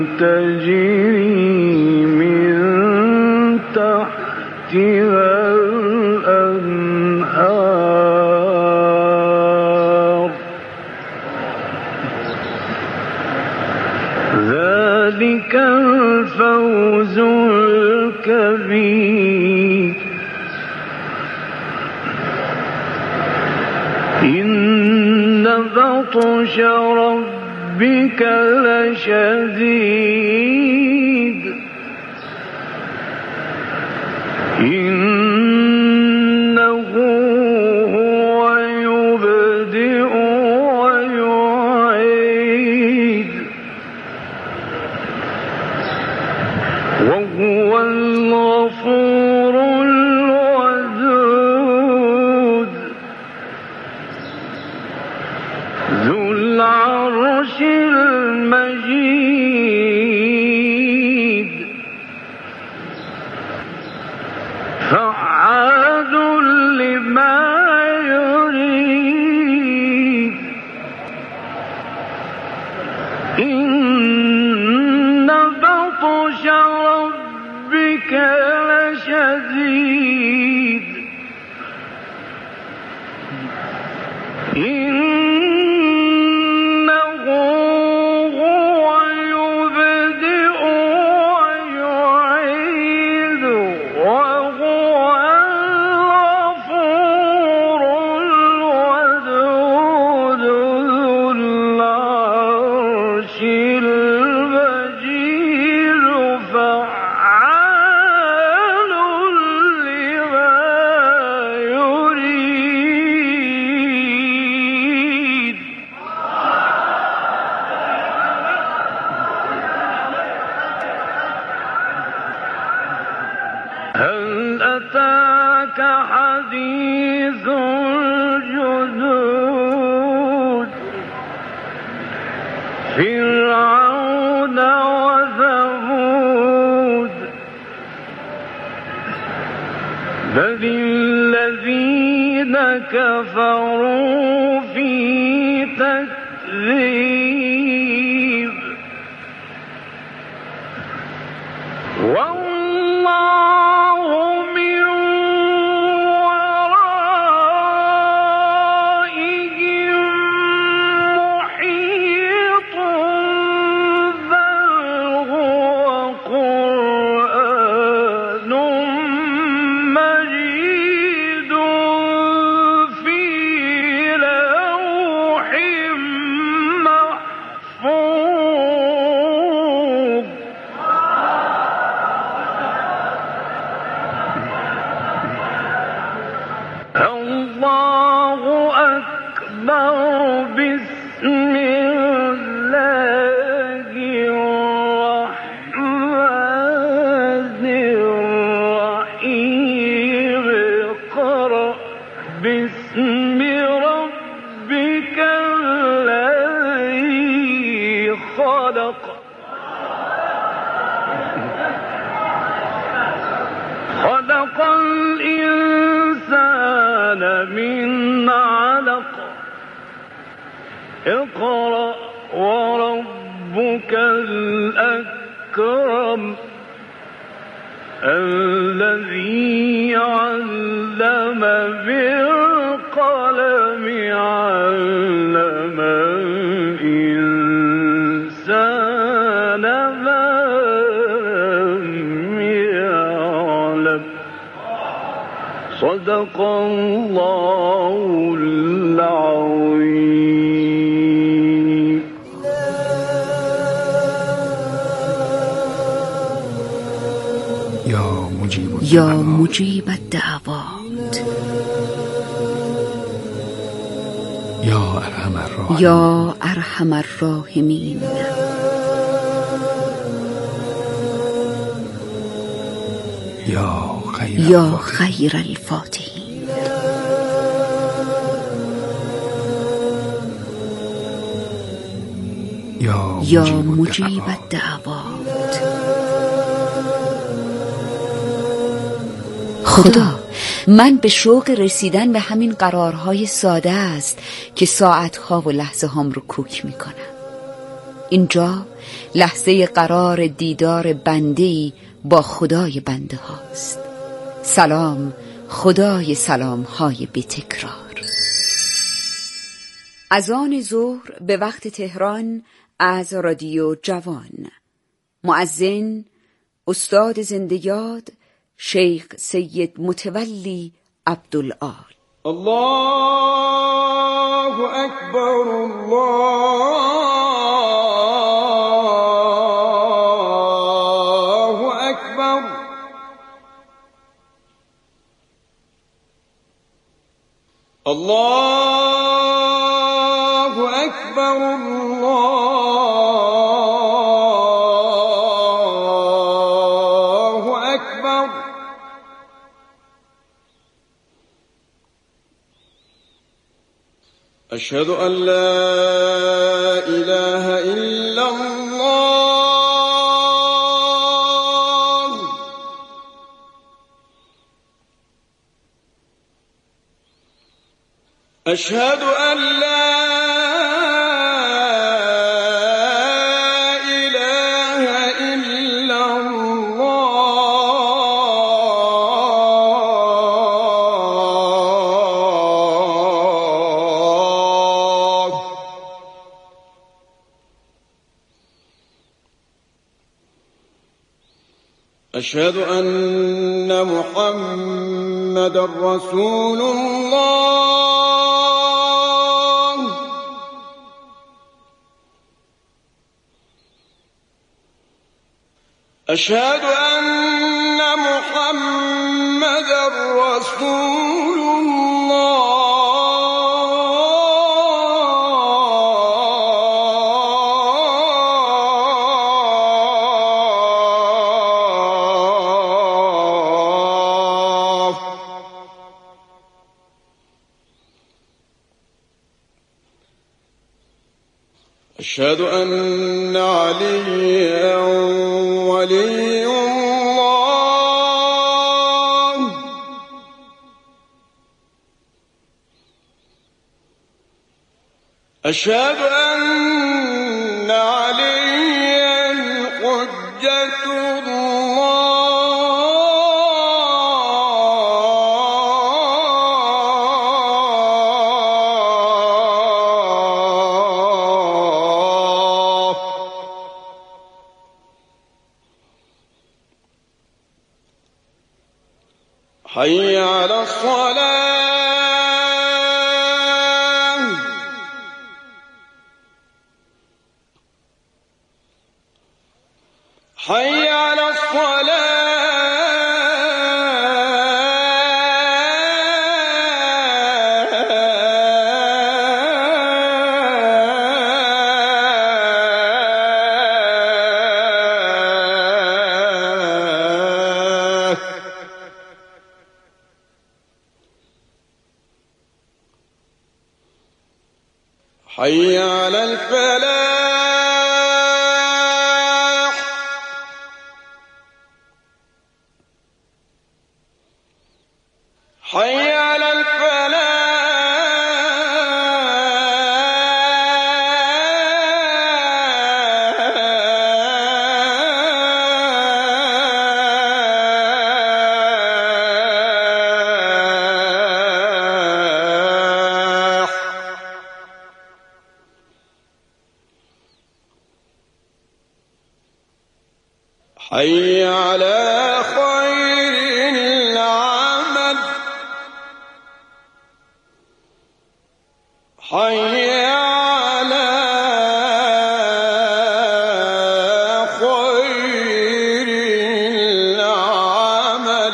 تجري من تحتها الأنهار ذلك الفوز الكبير إن بطش ربك لشديد إنه هو يبدئ ويعيد وهو الغفور الودود ذو العرش المجيد فعال لما يريد إن بطش ربك لشديد إنه هو يبدئ ويعيد وهو الغفور الودود ذو العرش المجيد فعال لما يريد هل أتاك حديث الجنود فرعون وثمود بل الذين كفروا في تكذيب والله من ورائهم محيط بل هو قرآن مجيد في لوح محفوظ الله أكبر بسم الله الرحمن الرحيم اقرأ باسم ربك الذي خلق خلق الإنسان من علق اقرأ وربك الأكرم الذي علم بالقلم علم الإنسان ما لم يعلم صدق الله العظيم. یا مجیب الدعوات یا ارحم الراحمین یا خیر الفاتحین یا مجیب الدعوات. خدا، من به شوق رسیدن به همین قرارهای ساده است که ساعتها و لحظه هام رو کوک میکنم. اینجا لحظه قرار دیدار بنده‌ای با خدای بنده هاست. سلام خدای سلام های بی تکرار. اذان ظهر به وقت تهران از رادیو جوان. مؤذن استاد زنده یاد شیخ سید متولی عبدالآل. الله اکبر الله اکبر. الله اکبر الله اکبر. أشهد أن لا إله إلا الله. أشهد أن لا إله إلا الله. أشهد أن محمدًا رسول الله. أشهد أن محمدًا رسول الله. أشهد أن عليا ولي الله. أشهد أن عليا حجة الله. حي على الصلاة. حي على الصلاة. حي على الفلاح. حي على الفلاح. حي على خير العمل. حي على خير العمل.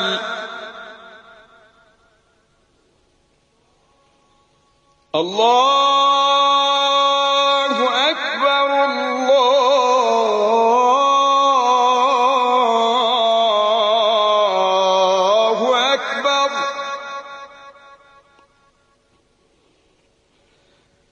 الله أكبر الله أكبر.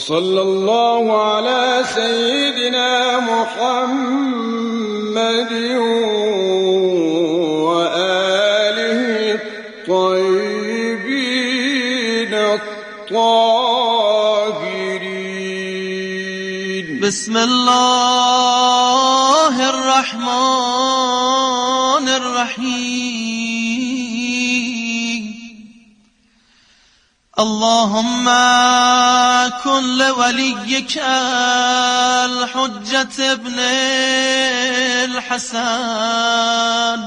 وصلى الله على سيدنا محمد وآله الطيبين الطاهرين. بسم الله الرحمن الرحيم. اللهم كن لوليك الحجة ابن الحسن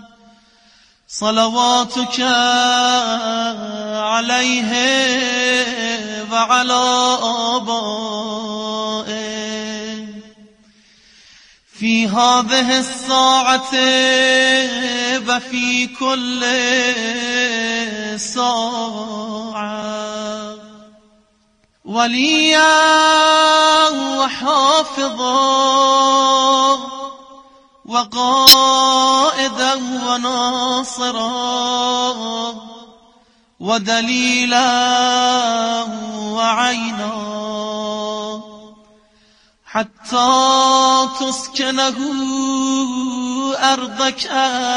صلواتك عليه وعلى آبائه في هذه الساعة وفي كل ساعة وليا وحافظا وقائدا وناصرا ودليلا وعينا حتى تسكنه أرضك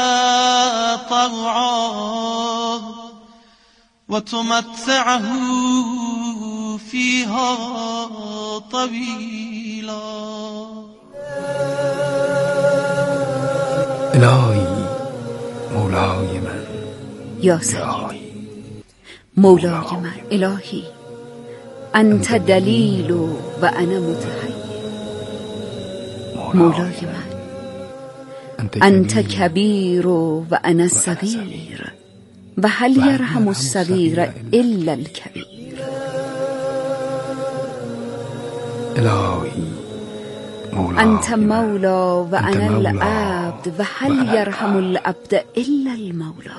طوعا وتمتعه فيها طويلا. الهی مولای من، یا سیدی مولای من، الهی انت دلیل و انا متحیر. مولای من، انت کبیر و انا صغیر و هل یرحم الصغیر الا الکبیر. الهی انت مولا و انا العبد و هل یرحم العبد الا المولا.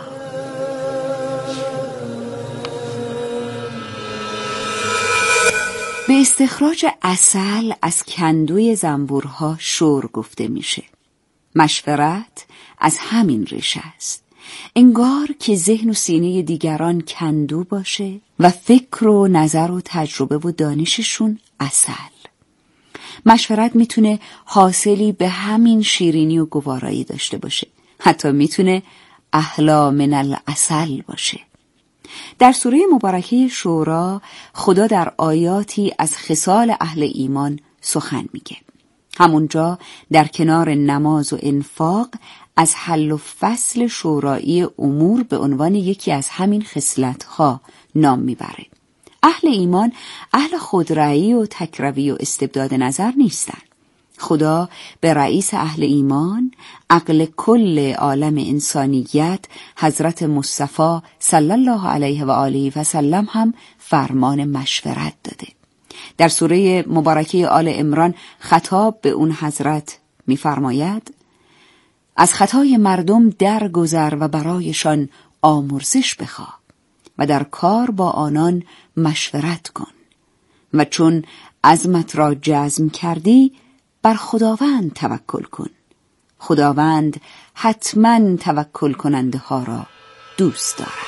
به استخراج عسل از کندوی زنبورها شور گفته میشه. مشورت از همین ریشه است. انگار که ذهن و سینه دیگران کندو باشه و فکر و نظر و تجربه و دانششون عسل. مشورت میتونه حاصلی به همین شیرینی و گوارایی داشته باشه. حتی میتونه احلی من العسل باشه. در سوره مبارکه شورا خدا در آیاتی از خصال اهل ایمان سخن میگه. همونجا در کنار نماز و انفاق از حل و فصل شورایی امور به عنوان یکی از همین خصلت‌ها نام میبره. اهل ایمان اهل خودرأیی و تکروی و استبداد نظر نیستن. خدا به رئیس اهل ایمان، عقل کل عالم انسانیت، حضرت مصطفی صلی الله علیه و آله و سلم هم فرمان مشورت داده. در سوره مبارکه آل عمران خطاب به اون حضرت می‌فرماید: از خطای مردم درگذر و برایشان آمرزش بخواه و در کار با آنان مشورت کن و چون عزمت را جزم کردی بر خداوند توکل کن. خداوند حتما توکل کننده ها را دوست دارد.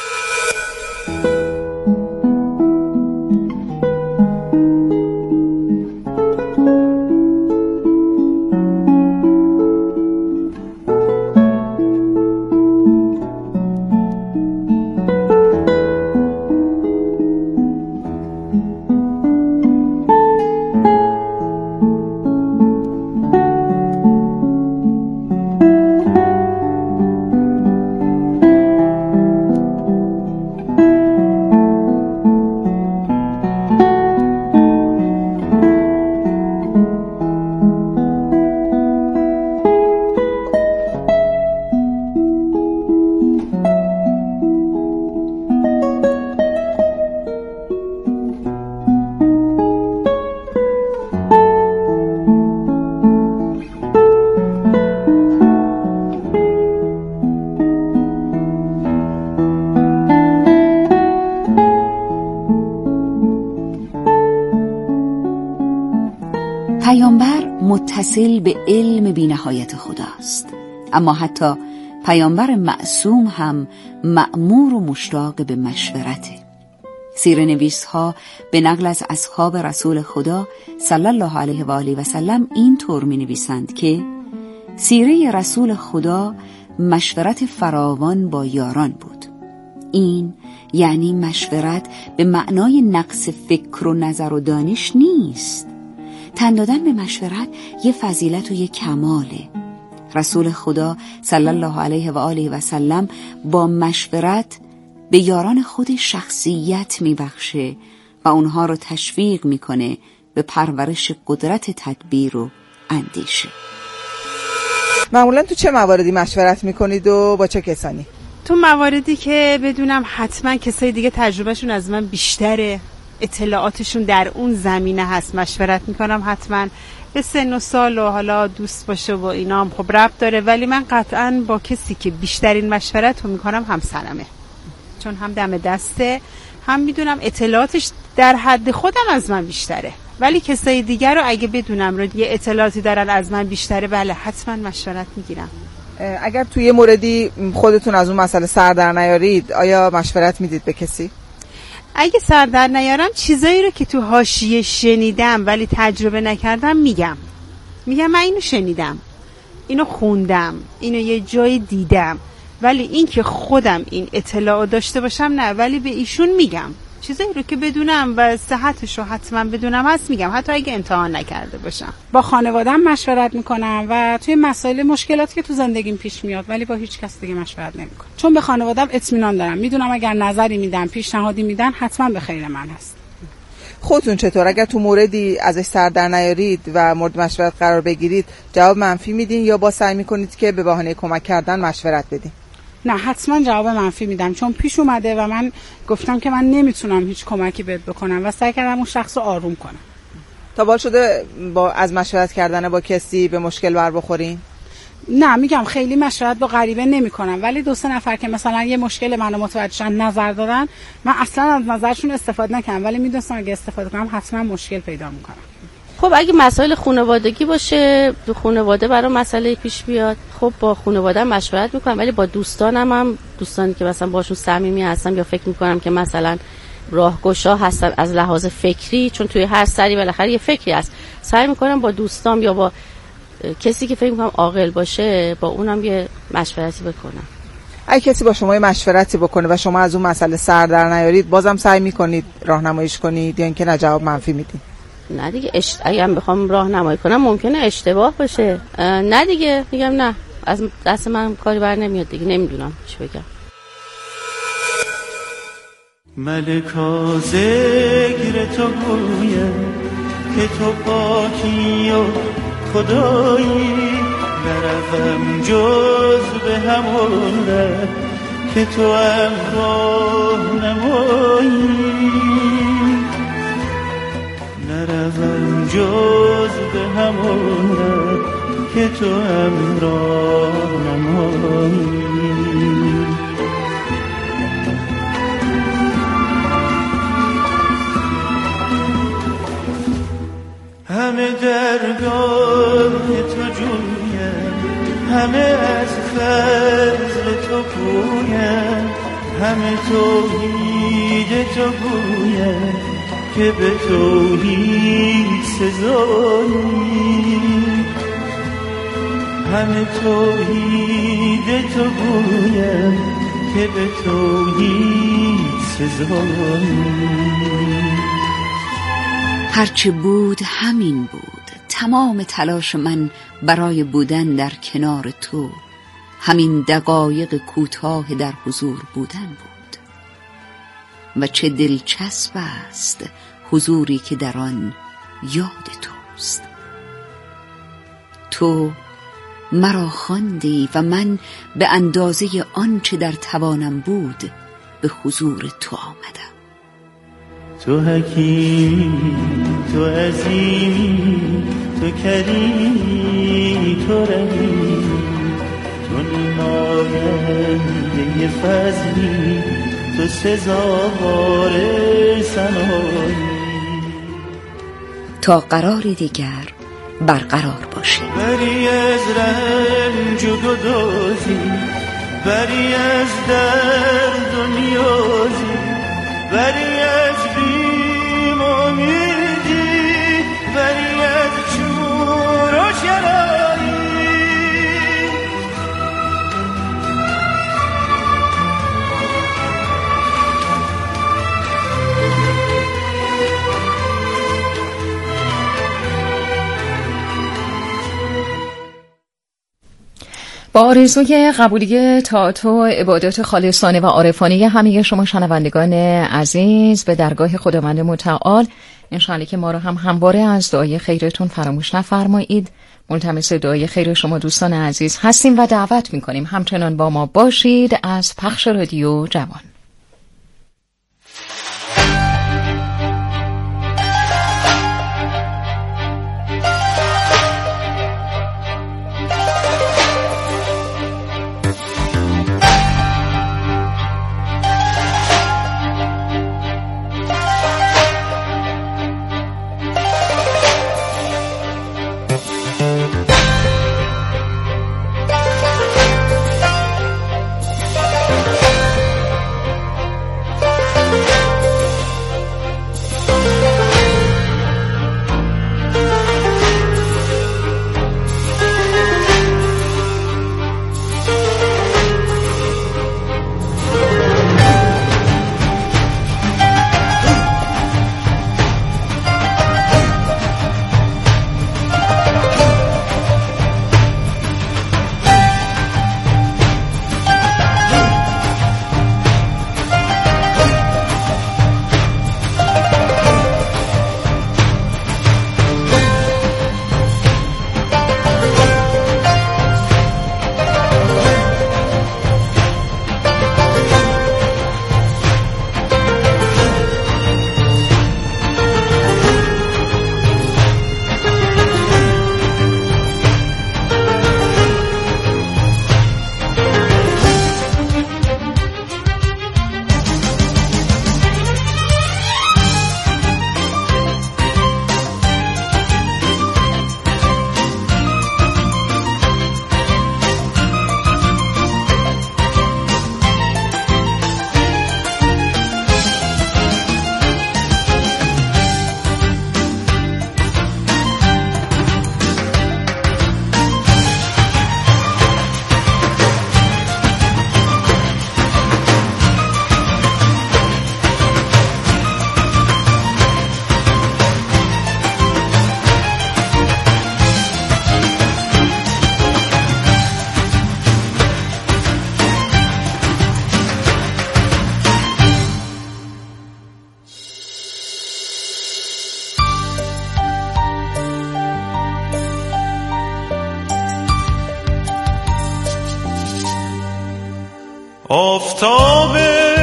پیامبر متصل به علم بی‌نهایت خداست، اما حتی پیامبر معصوم هم مأمور و مشتاق به مشورته. سیره‌نویس ها به نقل از اصحاب رسول خدا صلی الله علیه و آله و سلم این طور می نویسند که سیره رسول خدا مشورت فراوان با یاران بود. این یعنی مشورت به معنای نقص فکر و نظر و دانش نیست. تن دادن به مشورت یه فضیلت و یه کماله. رسول خدا صلی الله علیه و آله و سلم با مشورت به یاران خود شخصیت میبخشه و اونها رو تشویق میکنه به پرورش قدرت تدبیر و اندیشه. معمولا تو چه مواردی مشورت میکنید و با چه کسانی؟ تو مواردی که بدونم حتما کسای دیگه تجربهشون از من بیشتره، اطلاعاتشون در اون زمینه هست، مشورت میکنم. حتما به سن و سال و حالا دوست باشه و اینا هم خب ربط داره، ولی من قطعا با کسی که بیشترین مشورت رو میکنم همسرمه، چون هم دم دسته، هم میدونم اطلاعاتش در حد خودم از من بیشتره. ولی کسای دیگر رو اگه بدونم رو یه اطلاعاتی دارن از من بیشتره، بله حتما مشورت میگیرم. اگر توی یه موردی خودتون از اون مسئله سر در نیارید، آیا مشورت میدید به کسی؟ اگه سر در نیارم چیزایی رو که تو حاشیه شنیدم ولی تجربه نکردم میگم من اینو شنیدم، اینو خوندم، اینو یه جای دیدم، ولی این که خودم این اطلاع داشته باشم نه، ولی به ایشون میگم. چیزایی رو که بدونم و صحتش رو حتما بدونم هست میگم، حتی اگه امتحان نکرده باشم. با خانواده‌ام مشورت میکنم و توی مسائل مشکلاتی که تو زندگیم پیش میاد، ولی با هیچ کس دیگه مشورت نمیکنم، چون به خانواده‌ام اطمینان دارم، میدونم اگر نظری میدن، پیشنهادی میدن، حتما به خیر من هست. خودتون چطور؟ اگر تو موردی ازش سر در نیارید و مورد مشورت قرار بگیرید، جواب منفی میدین یا با سعی میکنید که به بهانه کمک کردن مشورت بدین؟ نه، حتما جواب منفی میدم، چون پیش اومده و من گفتم که من نمیتونم هیچ کمکی بهت بکنم و سعی کردم اون شخص رو آروم کنم. تا بال شده از مشورت کردن با کسی به مشکل بر بخورین؟ نه، میگم خیلی مشورت با غریبه نمیکنم، ولی 2-3 نفر که مثلا یه مشکل منو متوجه شدن، نظر دادن، من اصلا از نظرشون استفاده نکردم، ولی میدونستم اگه استفاده کنم حتما مشکل پیدا میکنم. خب اگه مسائل خانوادگی باشه، تو خانواده برای مسئله پیش بیاد، خب با خانواده مشورت میکنم، ولی با دوستانم هم، دوستانی که مثلا باشون صمیمی هستم یا فکر میکنم که مثلا راهگشا هستن از لحاظ فکری، چون توی هر سری بالاخره یه فکری هست، سعی میکنم با دوستام یا با کسی که فکر میکنم عاقل باشه با اونم یه مشورتی بکنم. اگه کسی با شما یه مشورتی بکنه و شما از اون مسئله سر در نیارید، بازم سعی میکنید راهنماییش کنید یا اینکه نه جواب منفی میدید؟ نه دیگه، اگه بخوام راهنمایی کنم ممکنه اشتباه باشه، نه دیگه، میگم نه، از دست من کاری بر نمیاد دیگه، نمیدونم چی بگم. ملکا ذکر تو گویم که تو پاکی و خدایی، نروم جز به همون ره که تو هم راهنمایی، نروم جز به همون ره که تو هم راهنمایی. همه درگاه تو جویم، همه از فضل تو گویم، همه توحید تو گویم که به توحید سزایی، همه توحید تو گویم که به توحید سزایی. هرچه بود همین بود، تمام تلاش من برای بودن در کنار تو، همین دقایق کوتاه در حضور بودن بود. و چه دلچسب است حضوری که در آن یاد توست. تو مرا خواندی و من به اندازه آنچه در توانم بود به حضور تو آمدم. تو حکیمی، تو عظیمی، تو کریمی، تو رحیمی، تو نماینده فضلی، تو سزاوار ثنایی. تا قراری دیگر برقرار باشه. بری از رنج و گدازی، بری از درد و نیازی، بری از با آرزوی قبولی طاعت و عبادات خالصانه و عارفانه همه شما شنوندگان عزیز به درگاه خداوند متعال، انشاءالله که ما رو هم همواره از دعای خیرتون فراموش نفرمایید. ملتمس دعای خیر شما دوستان عزیز هستیم و دعوت میکنیم همچنان با ما باشید از پخش رادیو جوان. آفتاب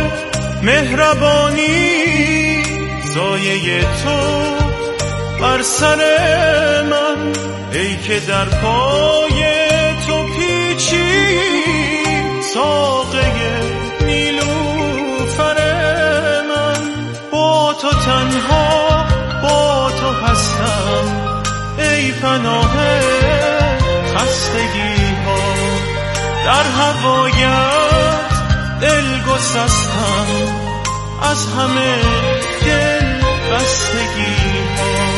مهربانی سایه تو بر سر من، ای که در پای تو پیچی ساقه نیلوفر من. با تو تنها با تو هستم ای پناه خستگی ها، در هوایت دل گسستم از همه دل بستگی ها.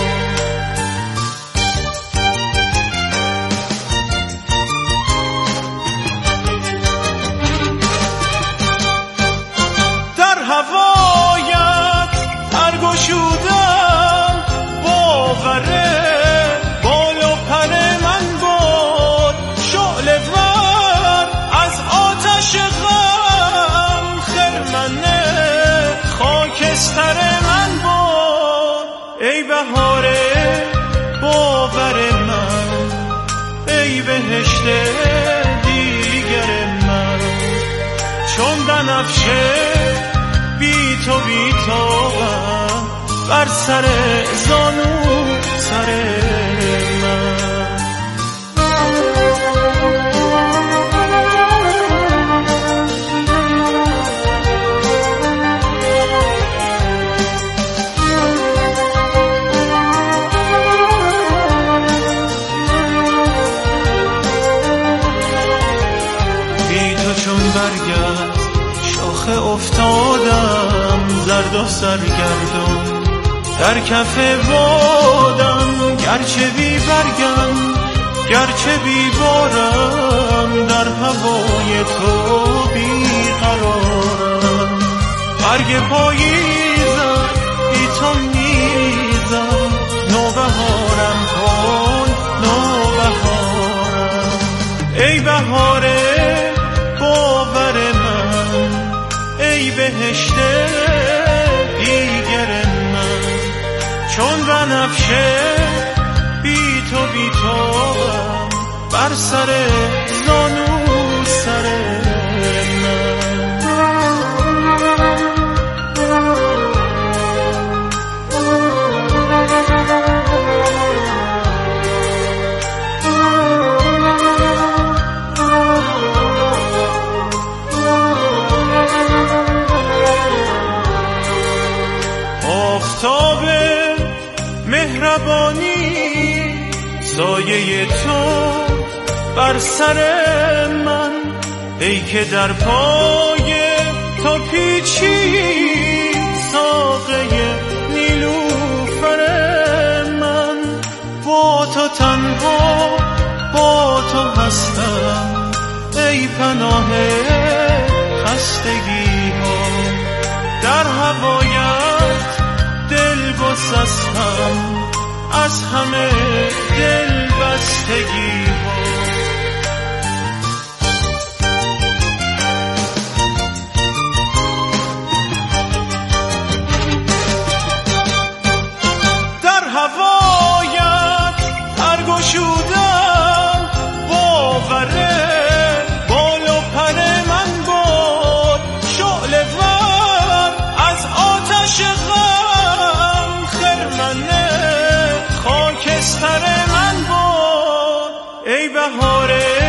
در هوایت برگشودم باور بال و پر من بود، شعله ور از آتش غم خرمن خاکستر من بود. ای بهار باور من، ای بهشت دیگر من، چون بنفشه بی تو بی طاقت بر سر زانو سر من. بی تو چون برگشت شاخه افتادم زرد و سرگردان، در کف بادم گرچه بی برگم گرچه بی بارم، در هوای تو بی قرارم. برگ پاییزم بی تو میزم، نوبهارم کن نوبهارم. ای بهار بهشت دیگر من، چون بنفشه بی تو بی توام بر سر زانو سر من. آفتاب مهربانی سایه تو بر سر من، ای که در پای تو پیچی ساقه نیلوفر من. با تو تنها با تو هستم ای پناه خستگی ها، در هوایت دل گسستم از همه دل بستگی ها. در هوایت پرگشودم باوره بال و پر من بود، شعله ور از آتش غم خرمنه خاکستر من بود. ای بهار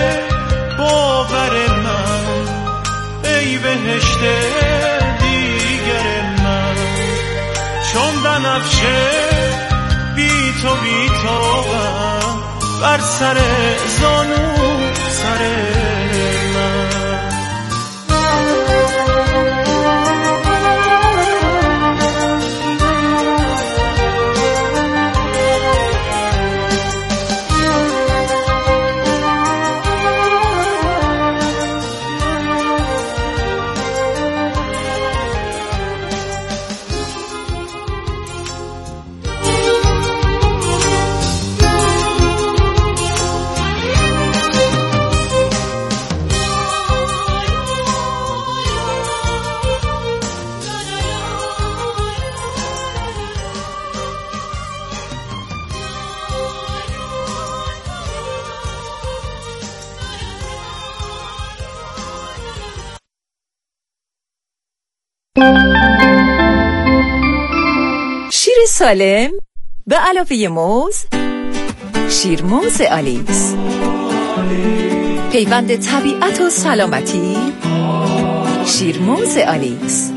باور من، ای بهشت دیگر من، چون بنفشه بی تو بی توام بر سر زانو سر من. شیر سالم به علاوه موز، شیرموز آلیس، پیوند طبیعت و سلامتی، شیرموز آلیس،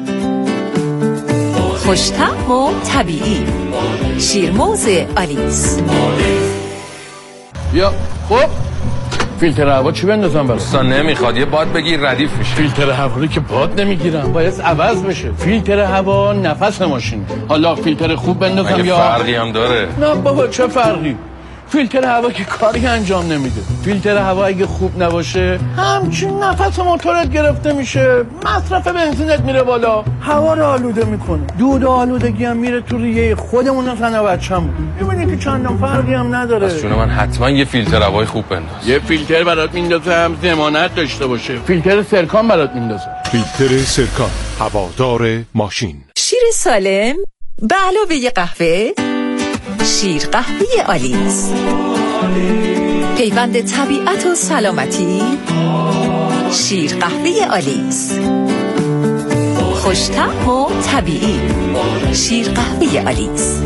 خوش‌طعم و طبیعی، شیرموز آلیس. یا خب فیلتر هوا چی بندازم برات؟ دوستان نمیخواد، یه باد بگیر ردیف میشه. فیلتر هوا که باد نمیگیرم، باید عوض بشه. فیلتر هوا نفس ماشینه. حالا فیلتر خوب بندازم یا فرقی هم داره؟ نه بابا چه فرقی؟ فیلتر هوا که کاری انجام نمیده. فیلتر هوا اگه خوب نباشه همچین نفس موتورت گرفته میشه، مصرف بنزینت میره بالا، هوا رو آلوده میکنه، دود و آلودگی هم میره تو ریه خودمون و زن و بچه‌مون. میبینی که چندان فرقی هم نداره. از جون من حتما یه فیلتر هوای خوب بنداز. یه فیلتر برات میندازم ضمانت داشته باشه. فیلتر سرکان برات میندازم. فیلتر سرکان، هوادار ماشین. شیر سالم به علاوه قهوه، شیر قهوه آلیس، پیوند طبیعت و سلامتی، شیر قهوه آلیس، خوش‌طعم و طبیعی، شیر قهوه آلیس.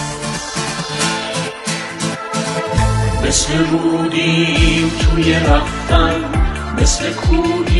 مثل رودیم توی رفت